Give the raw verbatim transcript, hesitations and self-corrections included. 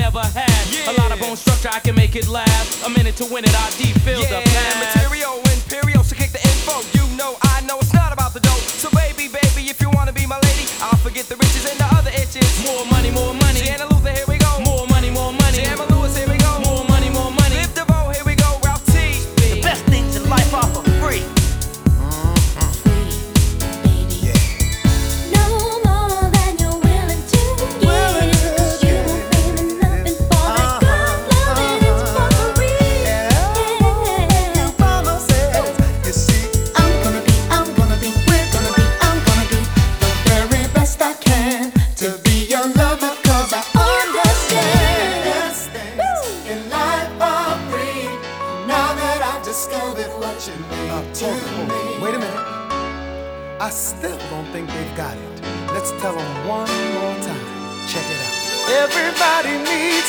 never had. Yeah. A lot of bone structure, I can make it laugh. A minute to win it, I deep feel Yeah, the path. material, imperial, so kick the info. You know, I know it's not about the dough. So baby, baby, if you wanna be my lady, I'll forget the riches and the other itches. More money, more money. Sienna Luther, here we go. More money, more money. Jamma Lewis, here we go. More money, more money. Live DeVoe, here we go. Ralph T. The best things in life are for free. Discovered what you need uh, to me. Wait a minute. I still don't think they've got it. Let's tell them one more time. Check it out. Everybody needs